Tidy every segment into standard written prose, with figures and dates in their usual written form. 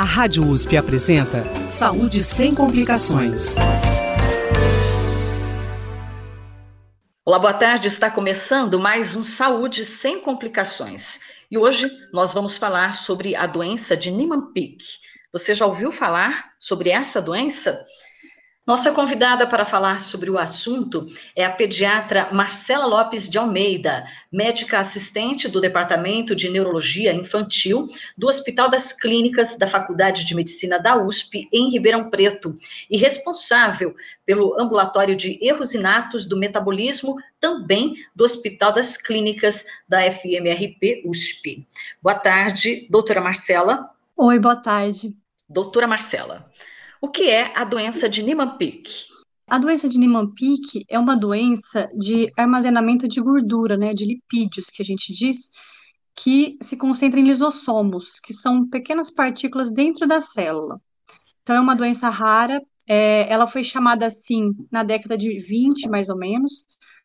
A Rádio USP apresenta Saúde Sem Complicações. Olá, boa tarde. Está começando mais um Saúde Sem Complicações. E hoje nós vamos falar sobre a doença de Niemann-Pick. Você já ouviu falar sobre essa doença? Nossa convidada para falar sobre o assunto é a pediatra Marcela Lopes de Almeida, médica assistente do Departamento de Neurologia Infantil do Hospital das Clínicas da Faculdade de Medicina da USP, em Ribeirão Preto, e responsável pelo Ambulatório de Erros Inatos do Metabolismo, também do Hospital das Clínicas da FMRP USP. Boa tarde, doutora Marcela. Oi, boa tarde. Doutora Marcela, o que é a doença de Niemann-Pick? A doença de Niemann-Pick é uma doença de armazenamento de gordura, né, de lipídios, que a gente diz, que se concentra em lisossomos, que são pequenas partículas dentro da célula. Então, é uma doença rara, ela foi chamada assim na década de 20, mais ou menos,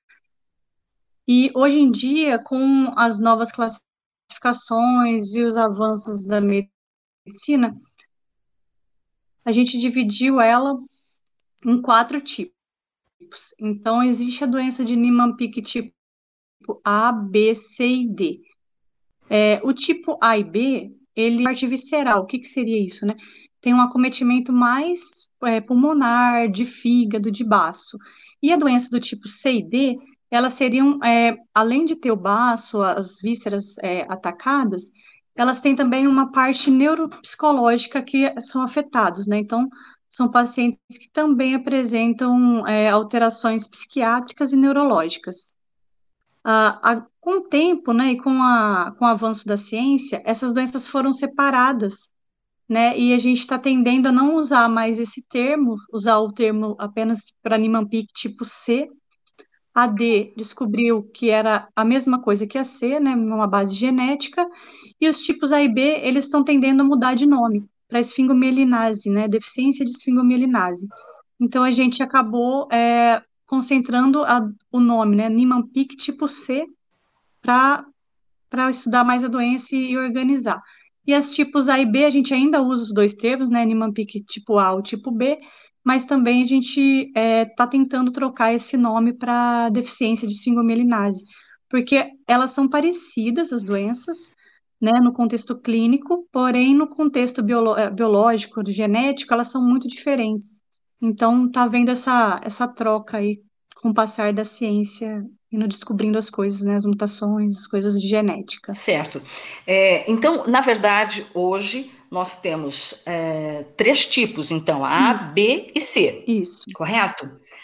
e hoje em dia, com as novas classificações e os avanços da medicina, a gente dividiu ela em 4 tipos. Então, existe a doença de Niemann-Pick tipo A, B, C e D. O tipo A e B, ele é parte visceral. O que seria isso, né? Tem um acometimento mais pulmonar, de fígado, de baço. E a doença do tipo C e D, elas seriam, além de ter o baço, as vísceras atacadas, elas têm também uma parte neuropsicológica que são afetados, né? Então, são pacientes que também apresentam alterações psiquiátricas e neurológicas. Com o tempo, né, e com o avanço da ciência, essas doenças foram separadas, né, e a gente está tendendo a não usar mais esse termo, usar o termo apenas para Niemann-Pick tipo C. A D descobriu que era a mesma coisa que a C, né, uma base genética, e os tipos A e B, eles estão tendendo a mudar de nome para esfingomielinase, né, deficiência de esfingomielinase. Então, a gente acabou concentrando o nome, né, Niemann-Pick tipo C, para estudar mais a doença e organizar. E as tipos A e B, a gente ainda usa os dois termos, né, Niemann-Pick tipo A ou tipo B, mas também a gente está tentando trocar esse nome para deficiência de esfingomielinase, porque elas são parecidas, as doenças, né, no contexto clínico, porém no contexto biológico, genético, elas são muito diferentes. Então, está havendo essa troca aí com o passar da ciência, indo descobrindo as coisas, né, as mutações, as coisas de genética. Certo. Então, na verdade, hoje nós temos 3 tipos, então, A, B e C. Isso. Correto?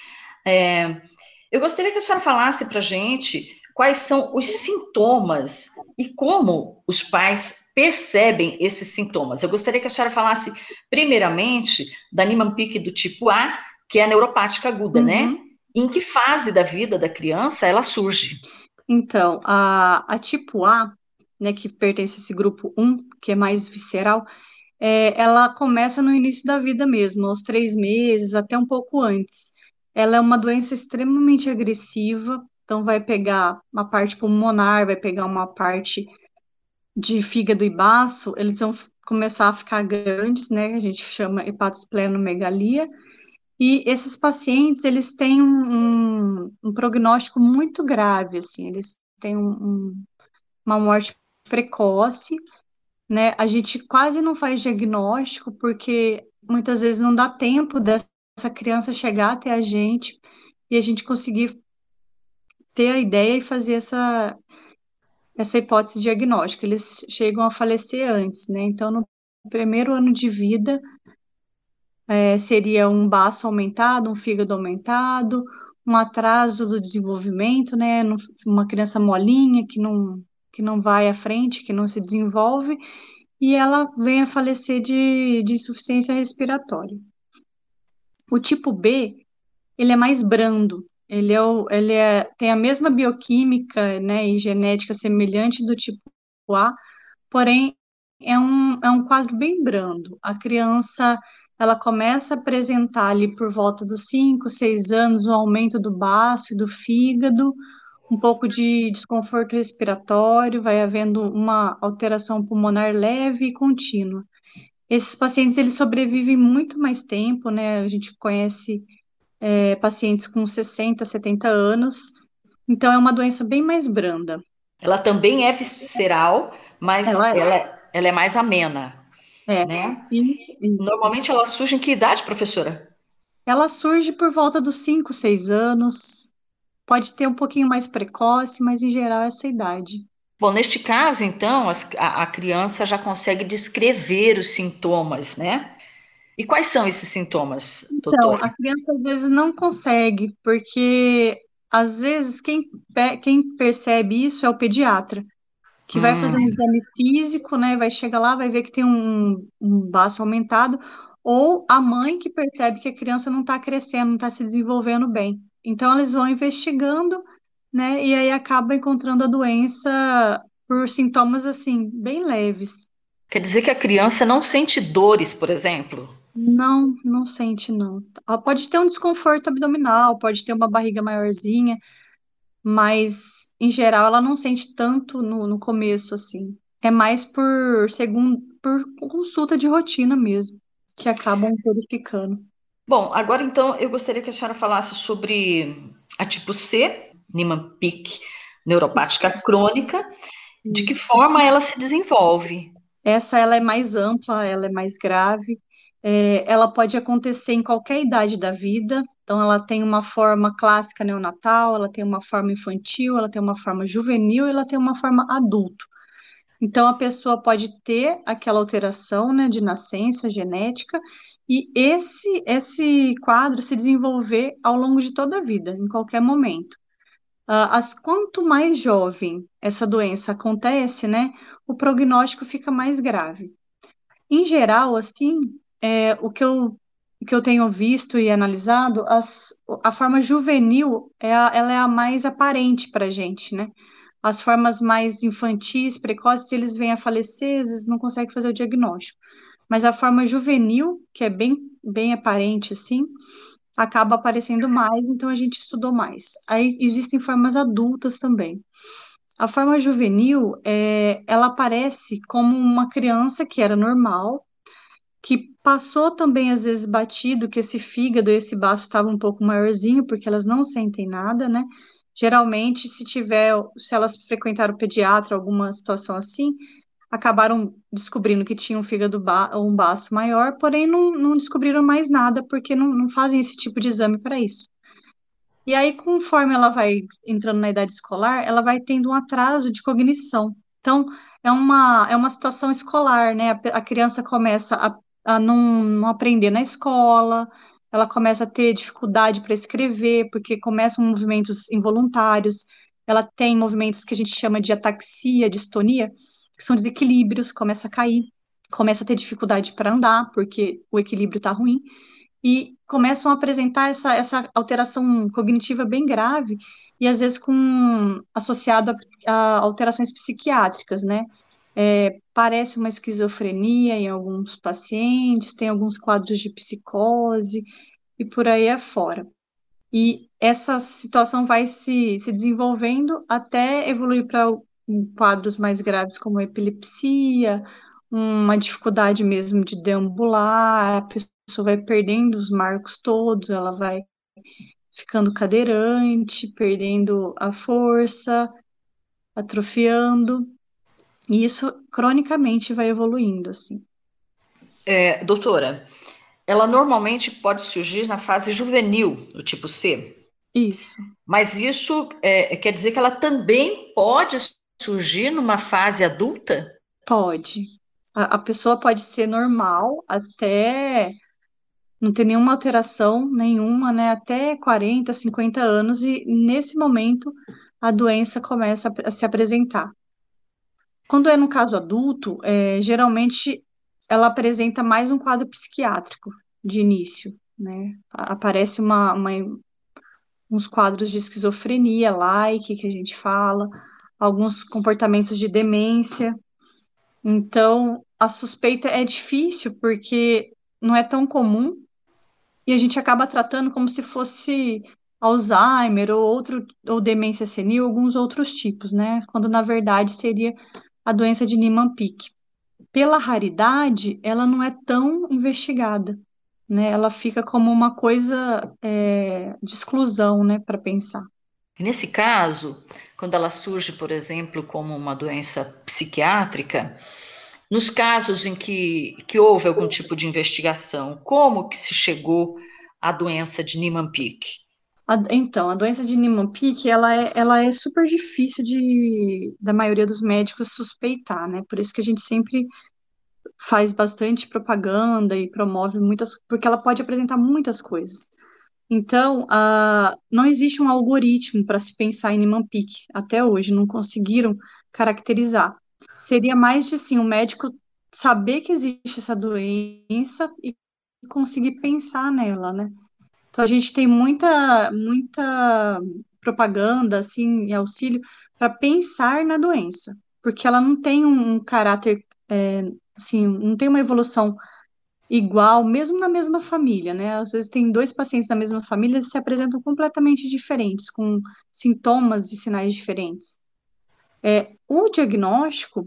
Eu gostaria que a senhora falasse para a gente quais são os sintomas e como os pais percebem esses sintomas. Eu gostaria que a senhora falasse, primeiramente, da Niemann-Pick do tipo A, que é a neuropática aguda, né? Em que fase da vida da criança ela surge? Então, a tipo A, né, que pertence a esse grupo 1, que é mais visceral, ela começa no início da vida mesmo, aos 3 meses, até um pouco antes. Ela é uma doença extremamente agressiva, então vai pegar uma parte pulmonar, vai pegar uma parte de fígado e baço, eles vão começar a ficar grandes, né, a gente chama hepatosplenomegalia, e esses pacientes, eles têm um prognóstico muito grave, assim, eles têm uma morte precoce, né? A gente quase não faz diagnóstico, porque muitas vezes não dá tempo dessa criança chegar até a gente e a gente conseguir ter a ideia e fazer essa hipótese diagnóstica. Eles chegam a falecer antes, né? Então, no primeiro ano de vida, seria um baço aumentado, um fígado aumentado, um atraso do desenvolvimento, né? Uma criança molinha que não vai à frente, que não se desenvolve, e ela vem a falecer de insuficiência respiratória. O tipo B, ele é mais brando, tem a mesma bioquímica, né, e genética semelhante do tipo A, porém é um quadro bem brando. A criança, ela começa a apresentar ali por volta dos 5, 6 anos um aumento do baço e do fígado, um pouco de desconforto respiratório, vai havendo uma alteração pulmonar leve e contínua. Esses pacientes, eles sobrevivem muito mais tempo, né? A gente conhece pacientes com 60, 70 anos, então é uma doença bem mais branda. Ela também é visceral, mas Ela ela é mais amena, é, né? isso. Normalmente ela surge em que idade, professora? Ela surge por volta dos 5, 6 anos, pode ter um pouquinho mais precoce, mas em geral é essa idade. Bom, neste caso, então, a criança já consegue descrever os sintomas, né? E quais são esses sintomas, Então, doutora? a criança às vezes não consegue, porque às vezes quem percebe isso é o pediatra, que vai fazer um Hum, exame físico, né? Vai chegar lá, vai ver que tem um baço aumentado, ou a mãe que percebe que a criança não está crescendo, não está se desenvolvendo bem. Então, eles vão investigando, né? E aí acaba encontrando a doença por sintomas assim, bem leves. quer dizer que a criança não sente dores, por exemplo? Não, não sente, não. Ela pode ter um desconforto abdominal, pode ter uma barriga maiorzinha, mas em geral ela não sente tanto no começo, assim. É mais por consulta de rotina mesmo, que acabam verificando. Bom, agora então eu gostaria que a senhora falasse sobre a tipo C, Niemann-Pick neuropática crônica, de que Isso. forma ela se desenvolve. Essa ela é mais ampla, ela é mais grave. Ela pode acontecer em qualquer idade da vida. Então, ela tem uma forma clássica neonatal, ela tem uma forma infantil, ela tem uma forma juvenil, e ela tem uma forma adulto. Então, a pessoa pode ter aquela alteração, né, de nascença genética e esse quadro se desenvolver ao longo de toda a vida, em qualquer momento. Quanto mais jovem essa doença acontece, né, o prognóstico fica mais grave. Em geral, assim, o que eu tenho visto e analisado, a forma juvenil ela é a mais aparente para a gente, né? As formas mais infantis, precoces, eles vêm a falecer, às vezes não conseguem fazer o diagnóstico. Mas a forma juvenil, que é bem aparente, assim, acaba aparecendo mais, então a gente estudou mais. Aí existem formas adultas também. A forma juvenil, ela aparece como uma criança que era normal, que passou também às vezes batido, que esse fígado e esse baço estavam um pouco maiorzinho, porque elas não sentem nada, né? Geralmente, se elas frequentaram o pediatra, alguma situação assim, acabaram descobrindo que tinha um um baço maior, porém não descobriram mais nada, porque não fazem esse tipo de exame para isso. E aí, conforme ela vai entrando na idade escolar, ela vai tendo um atraso de cognição. Então, é uma situação escolar, né? A criança começa a não aprender na escola, ela começa a ter dificuldade para escrever, porque começam movimentos involuntários, ela tem movimentos que a gente chama de ataxia, distonia, que são desequilíbrios, começa a cair, começa a ter dificuldade para andar, porque o equilíbrio está ruim e começam a apresentar essa alteração cognitiva bem grave e às vezes associado a alterações psiquiátricas, né? Parece uma esquizofrenia em alguns pacientes, tem alguns quadros de psicose e por aí afora. E essa situação vai se desenvolvendo até evoluir para quadros mais graves como epilepsia, uma dificuldade mesmo de deambular, a pessoa vai perdendo os marcos todos, ela vai ficando cadeirante, perdendo a força, atrofiando, e isso cronicamente vai evoluindo, assim. Doutora, ela normalmente pode surgir na fase juvenil, do tipo C, Isso, mas isso quer dizer que ela também pode surgir numa fase adulta? pode. A pessoa pode ser normal até não ter nenhuma alteração nenhuma, né? Até 40, 50 anos, e nesse momento a doença começa a se apresentar. Quando é no caso adulto, geralmente ela apresenta mais um quadro psiquiátrico de início, né? Aparece uns quadros de esquizofrenia, like, que a gente fala, alguns comportamentos de demência. Então, a suspeita é difícil porque não é tão comum e a gente acaba tratando como se fosse Alzheimer ou demência senil, alguns outros tipos, né? Quando na verdade seria a doença de Niemann-Pick. pela raridade, ela não é tão investigada, né? Ela fica como uma coisa de exclusão, né, para pensar. E nesse caso, quando ela surge, por exemplo, como uma doença psiquiátrica, nos casos em que houve algum tipo de investigação, como que se chegou à doença de Niemann-Pick? Então, a doença de Niemann-Pick, ela é super difícil da maioria dos médicos suspeitar, né? Por isso que a gente sempre faz bastante propaganda e promove muitas, porque ela pode apresentar muitas coisas. Então, não existe um algoritmo para se pensar em Niemann-Pick até hoje, não conseguiram caracterizar. Seria mais de sim, o médico saber que existe essa doença e conseguir pensar nela, né? Então, a gente tem muita propaganda, assim, e auxílio para pensar na doença, porque ela não tem um caráter, assim, não tem uma evolução igual, mesmo na mesma família, né? Às vezes tem dois pacientes da mesma família e se apresentam completamente diferentes, com sintomas e sinais diferentes. O diagnóstico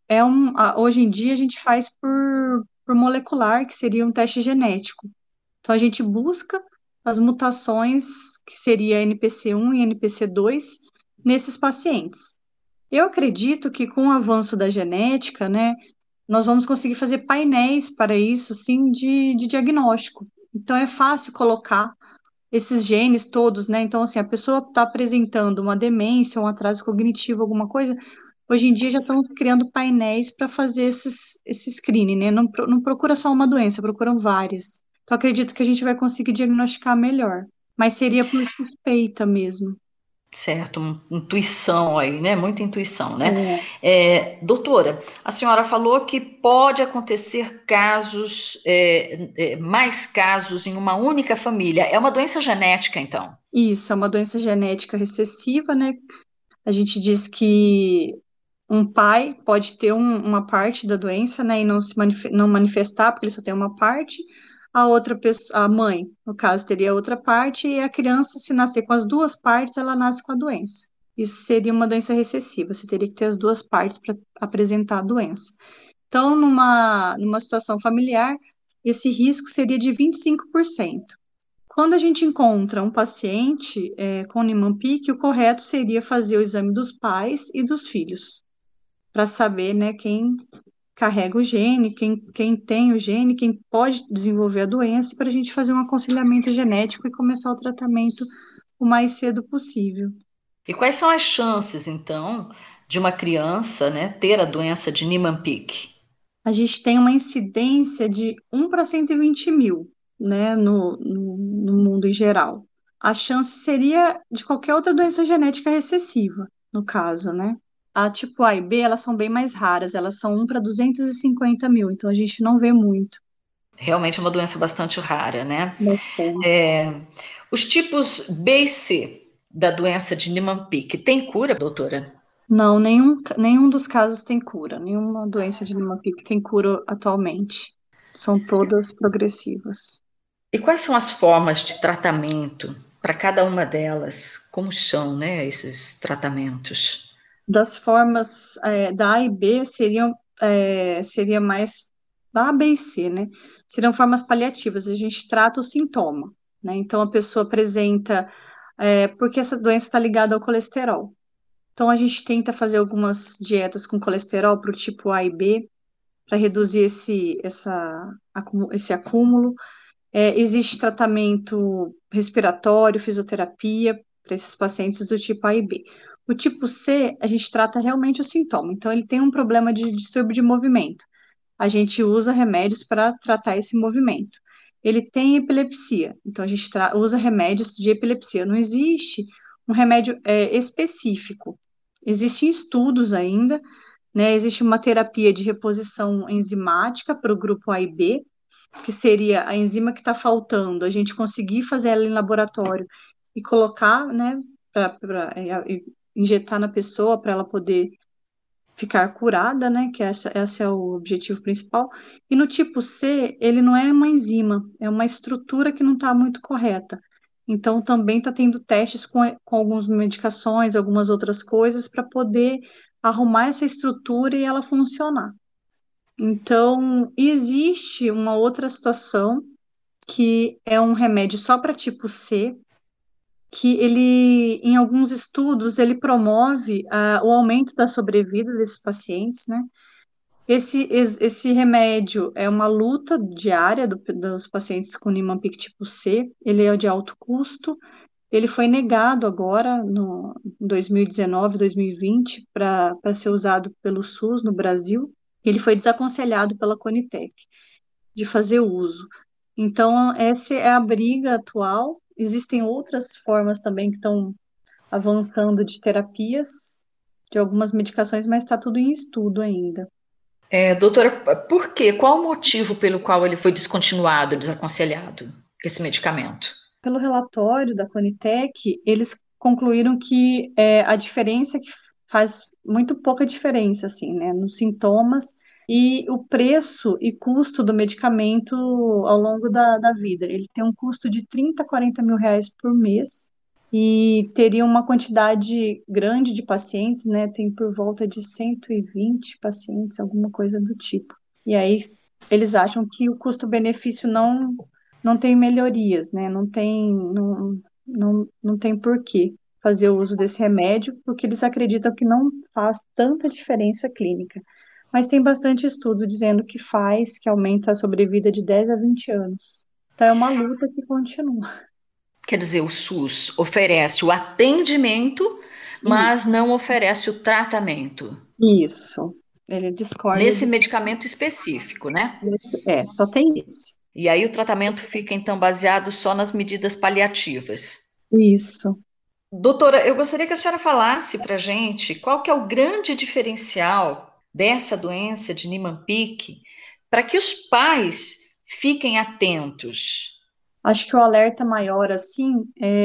hoje em dia a gente faz por molecular, que seria um teste genético. Então a gente busca as mutações, que seria NPC1 e NPC2, nesses pacientes. Eu acredito que com o avanço da genética, né, nós vamos conseguir fazer painéis para isso, sim, de diagnóstico. Então, é fácil colocar esses genes todos, né? Então, assim, a pessoa está apresentando uma demência, um atraso cognitivo, alguma coisa. Hoje em dia já estão criando painéis para fazer esse screening, né? Não, não procura só uma doença, procuram várias. Então, acredito que a gente vai conseguir diagnosticar melhor. Mas seria por suspeita mesmo. Certo, intuição aí, né? Muita intuição, né? É, Doutora, a senhora falou que pode acontecer casos, mais casos em uma única família. É uma doença genética, então? isso, é uma doença genética recessiva, né? A gente diz que um pai pode ter uma parte da doença, né, e não manifestar, porque ele só tem uma parte, a outra pessoa, a mãe, no caso, teria outra parte, e a criança, se nascer com as duas partes, ela nasce com a doença. Isso seria uma doença recessiva, você teria que ter as duas partes para apresentar a doença. Então, numa situação familiar, esse risco seria de 25%. Quando a gente encontra um paciente com Niemann-Pick, o correto seria fazer o exame dos pais e dos filhos para saber, né, quem carrega o gene, quem tem o gene, quem pode desenvolver a doença, para a gente fazer um aconselhamento genético e começar o tratamento o mais cedo possível. E quais são as chances, então, de uma criança, né, ter a doença de Niemann-Pick? A gente tem uma incidência de 1 para 120 mil, né, no mundo em geral. A chance seria de qualquer outra doença genética recessiva, no caso, né? A tipo A e B, elas são bem mais raras, elas são 1 para 250 mil, então a gente não vê muito. Realmente é uma doença bastante rara, né? Bastante. É, os tipos B e C da doença de Niemann-Pick tem cura, doutora? Não, nenhum dos casos tem cura. Nenhuma doença de Niemann-Pick tem cura atualmente. São todas progressivas. E quais são as formas de tratamento para cada uma delas? Como são, né, esses tratamentos? Das formas da A e B seria mais da A, B e C, né? Seriam formas paliativas. A gente trata o sintoma, né? Então a pessoa apresenta, porque essa doença está ligada ao colesterol. Então a gente tenta fazer algumas dietas com colesterol para o tipo A e B, para reduzir esse acúmulo. Existe tratamento respiratório, fisioterapia para esses pacientes do tipo A e B. O tipo C, a gente trata realmente o sintoma. Então, ele tem um problema de distúrbio de movimento. A gente usa remédios para tratar esse movimento. Ele tem epilepsia, então a gente usa remédios de epilepsia. Não existe um remédio específico. Existem estudos ainda, né? Existe uma terapia de reposição enzimática para o grupo A e B, que seria a enzima que está faltando, a gente conseguir fazer ela em laboratório e colocar, né, para injetar na pessoa para ela poder ficar curada, né, que esse é o objetivo principal. E no tipo C, ele não é uma enzima, é uma estrutura que não está muito correta. Então, também está tendo testes com algumas medicações, algumas outras coisas, para poder arrumar essa estrutura e ela funcionar. Então, existe uma outra situação que é um remédio só para tipo C, que ele, em alguns estudos, ele promove o aumento da sobrevida desses pacientes, né? Esse remédio é uma luta diária dos pacientes com Niemann-Pick tipo C, ele é de alto custo, ele foi negado agora, no 2019, 2020, para ser usado pelo SUS no Brasil. Ele foi desaconselhado pela Conitec de fazer uso. Então, essa é a briga atual. Existem outras formas também que estão avançando de terapias, de algumas medicações, mas está tudo em estudo ainda. Doutora, por quê? Qual o motivo pelo qual ele foi descontinuado, desaconselhado, esse medicamento? Pelo relatório da Conitec, eles concluíram que a diferença que faz muito pouca diferença, assim, né, nos sintomas e o preço e custo do medicamento ao longo da vida. Ele tem um custo de 30 a 40 mil reais por mês e teria uma quantidade grande de pacientes, né, tem por volta de 120 pacientes, alguma coisa do tipo. E aí eles acham que o custo-benefício não tem melhorias, né? Não tem porquê fazer o uso desse remédio, porque eles acreditam que não faz tanta diferença clínica. Mas tem bastante estudo dizendo que faz, que aumenta a sobrevida de 10 a 20 anos. Então é uma luta que continua. Quer dizer, o SUS oferece o atendimento, Isso, mas não oferece o tratamento. isso. Ele discorda Nesse de. medicamento específico, né? Só tem esse. E aí o tratamento fica então baseado só nas medidas paliativas. Isso. Doutora, eu gostaria que a senhora falasse para a gente qual que é o grande diferencial dessa doença de Niemann-Pick para que os pais fiquem atentos. Acho que o alerta maior, assim,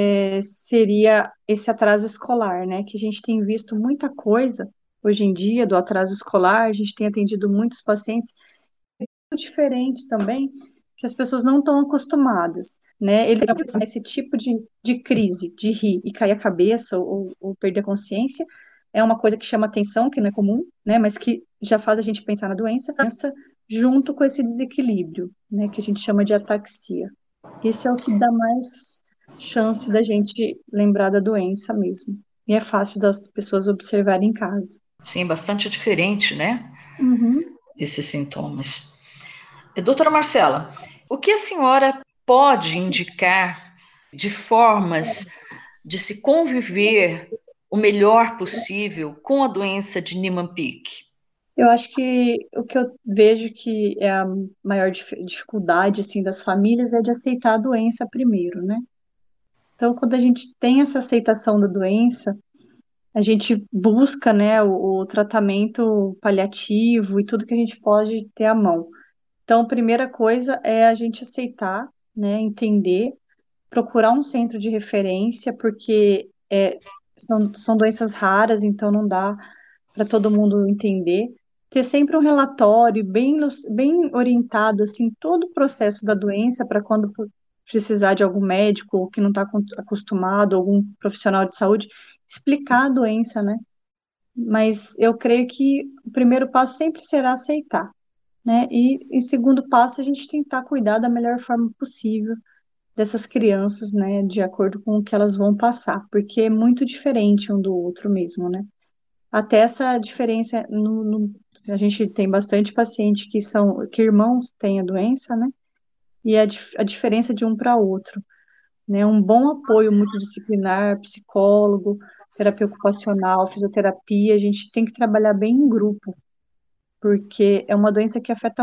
seria esse atraso escolar, né? Que a gente tem visto muita coisa hoje em dia do atraso escolar, a gente tem atendido muitos pacientes muito diferentes também, que as pessoas não estão acostumadas, né? Ele esse tipo de crise, de rir e cair a cabeça ou perder a consciência, é uma coisa que chama atenção, que não é comum, né? Mas que já faz a gente pensar na doença, junto com esse desequilíbrio, né? Que a gente chama de ataxia. Esse é o que dá mais chance da gente lembrar da doença mesmo. E é fácil das pessoas observarem em casa. Sim, bastante diferente, né? Uhum. Esses sintomas. Doutora Marcela, o que a senhora pode indicar de formas de se conviver o melhor possível com a doença de Niemann-Pick? Eu acho que o que eu vejo que é a maior dificuldade assim das famílias é de aceitar a doença primeiro, né? Então, quando a gente tem essa aceitação da doença, a gente busca, né, o tratamento paliativo e tudo que a gente pode ter à mão. Então, a primeira coisa é a gente aceitar, né, entender, procurar um centro de referência, porque são doenças raras, então não dá para todo mundo entender. Ter sempre um relatório bem orientado, assim, todo o processo da doença para quando precisar de algum médico ou que não está acostumado, algum profissional de saúde, explicar a doença, né? Mas eu creio que o primeiro passo sempre será aceitar, né? E em segundo passo, a gente tentar cuidar da melhor forma possível dessas crianças, né? De acordo com o que elas vão passar, porque é muito diferente um do outro mesmo, né? Até essa diferença a gente tem bastante paciente que irmãos têm a doença, né? E a diferença de um para outro, né? Um bom apoio multidisciplinar, psicólogo, terapia ocupacional, fisioterapia, a gente tem que trabalhar bem em grupo, porque é uma doença que afeta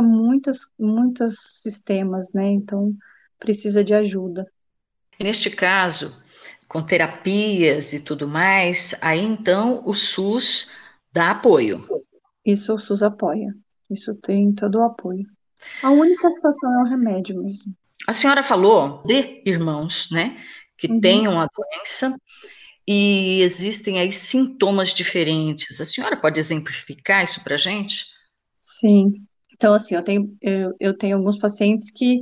muitos sistemas, né? Então precisa de ajuda. Neste caso, com terapias e tudo mais, aí então o SUS dá apoio. Isso o SUS apoia. Isso tem todo o apoio. A única situação é o remédio mesmo. A senhora falou de irmãos, né, que Uhum. tenham a doença e existem aí sintomas diferentes. A senhora pode exemplificar isso para a gente? Sim. Então, assim, eu tenho alguns pacientes que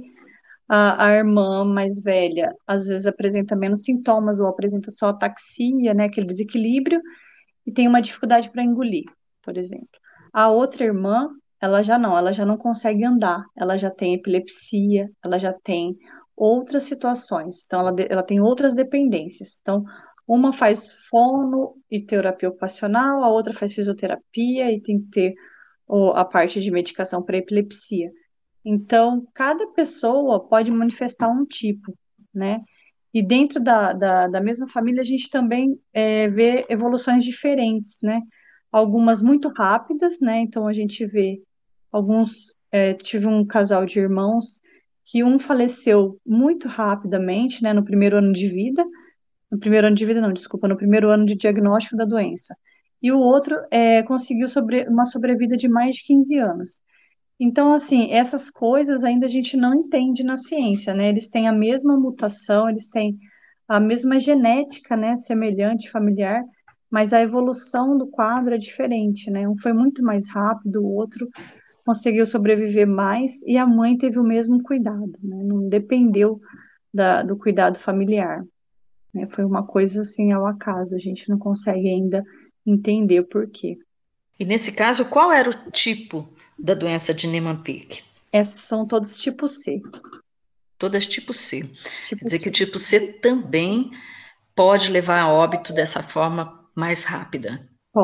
a irmã mais velha às vezes apresenta menos sintomas ou apresenta só ataxia, né, aquele desequilíbrio, e tem uma dificuldade para engolir, por exemplo. A outra irmã, ela já não consegue andar, ela já tem epilepsia, ela já tem outras situações, então ela tem outras dependências. Então, uma faz fono e terapia ocupacional, a outra faz fisioterapia e tem que ter a parte de medicação para epilepsia. Então, cada pessoa pode manifestar um tipo, né? E dentro da mesma família, a gente também vê evoluções diferentes, né? Algumas muito rápidas, né? Então, a gente vê alguns. Tive um casal de irmãos que um faleceu muito rapidamente, né? No primeiro ano de vida. No primeiro ano de vida, não, desculpa, no primeiro ano de diagnóstico da doença. E o outro conseguiu uma sobrevida de mais de 15 anos. Então, assim, essas coisas ainda a gente não entende na ciência, né? Eles têm a mesma mutação, eles têm a mesma genética, né, semelhante, familiar, mas a evolução do quadro é diferente, né? Um foi muito mais rápido, o outro conseguiu sobreviver mais e a mãe teve o mesmo cuidado, né? Não dependeu do cuidado familiar, né? Foi uma coisa assim ao acaso, a gente não consegue ainda entender o porquê. E nesse caso, qual era o tipo da doença de Niemann-Pick? Essas são todos tipo C, Todas tipo C. Quer tipo dizer que o C. tipo C também pode levar a óbito dessa forma mais rápida.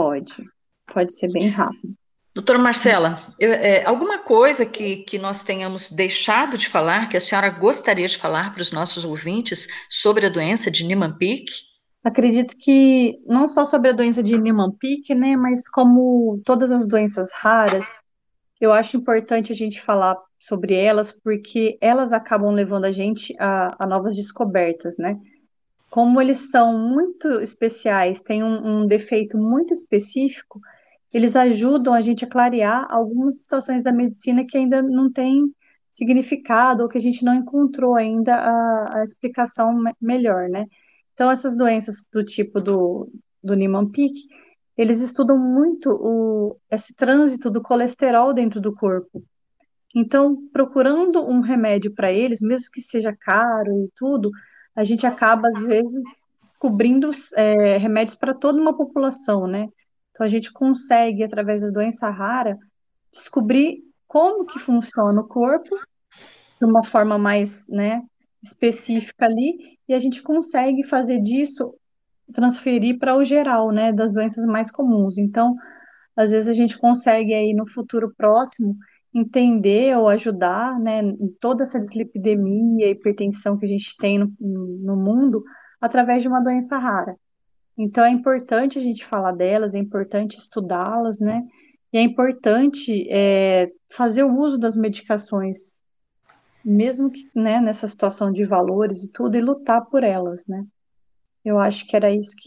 Pode ser bem rápido. Doutora Marcela, alguma coisa que nós tenhamos deixado de falar, que a senhora gostaria de falar para os nossos ouvintes sobre a doença de Niemann-Pick? Acredito que não só sobre a doença de Niemann-Pick, né, mas como todas as doenças raras, eu acho importante a gente falar sobre elas, porque elas acabam levando a gente a novas descobertas, né? Como eles são muito especiais, têm um defeito muito específico, eles ajudam a gente a clarear algumas situações da medicina que ainda não tem significado ou que a gente não encontrou ainda a explicação melhor, né? Então, essas doenças do tipo do Niemann-Pick, eles estudam muito esse trânsito do colesterol dentro do corpo. Então, procurando um remédio para eles, mesmo que seja caro e tudo, a gente acaba, às vezes, descobrindo remédios para toda uma população, né? Então, a gente consegue, através da doença rara, descobrir como que funciona o corpo de uma forma mais, né, específica ali, e a gente consegue fazer disso, transferir para o geral, né, das doenças mais comuns. Então, às vezes a gente consegue aí no futuro próximo entender ou ajudar, né, em toda essa dislipidemia e hipertensão que a gente tem no mundo através de uma doença rara. Então é importante a gente falar delas, é importante estudá-las, né? E é importante fazer o uso das medicações, mesmo que, né, nessa situação de valores e tudo, e lutar por elas, né? Eu acho que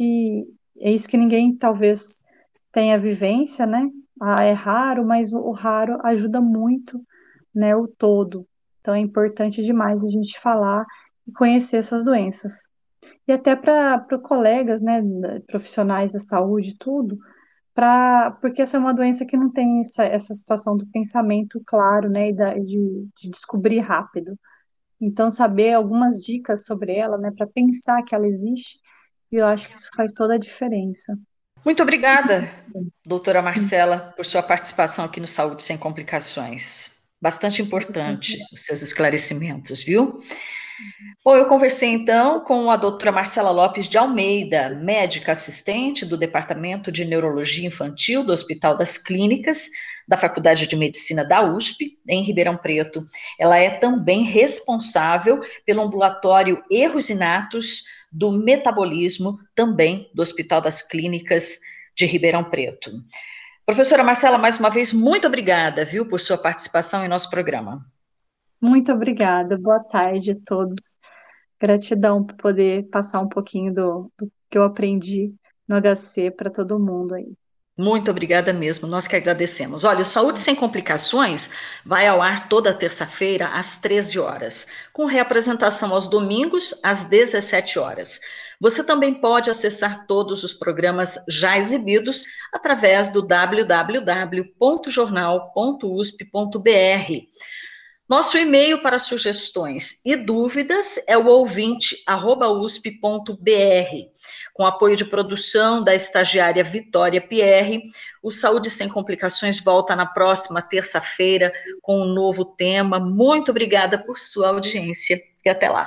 é isso que ninguém talvez tenha vivência, né? Ah, é raro, mas o raro ajuda muito, né, o todo. Então é importante demais a gente falar e conhecer essas doenças. E até para colegas, né, profissionais da saúde, e tudo, porque essa é uma doença que não tem essa situação do pensamento claro, né, e de descobrir rápido. Então, saber algumas dicas sobre ela, né, para pensar que ela existe, eu acho que isso faz toda a diferença. Muito obrigada, doutora Marcela, por sua participação aqui no Saúde Sem Complicações. Bastante importante os seus esclarecimentos, viu? Bom, eu conversei então com a doutora Marcela Lopes de Almeida, médica assistente do Departamento de Neurologia Infantil do Hospital das Clínicas, da Faculdade de Medicina da USP, em Ribeirão Preto. Ela é também responsável pelo ambulatório Erros Inatos do Metabolismo, também do Hospital das Clínicas de Ribeirão Preto. Professora Marcela, mais uma vez, muito obrigada, viu, por sua participação em nosso programa. Muito obrigada, boa tarde a todos. Gratidão por poder passar um pouquinho do que eu aprendi no HC para todo mundo aí. Muito obrigada mesmo, nós que agradecemos. Olha, o Saúde Sem Complicações vai ao ar toda terça-feira às 13 horas, com reapresentação aos domingos às 17 horas. Você também pode acessar todos os programas já exibidos através do www.jornal.usp.br. Nosso e-mail para sugestões e dúvidas é o ouvinte@usp.br. Com apoio de produção da estagiária Vitória Pierre, o Saúde Sem Complicações volta na próxima terça-feira com um novo tema. Muito obrigada por sua audiência e até lá.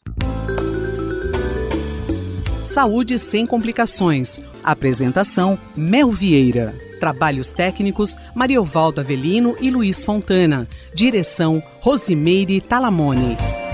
Saúde Sem Complicações. Apresentação: Mel Vieira. Trabalhos técnicos: Mariovaldo Avelino e Luiz Fontana. Direção: Rosimeire Talamone.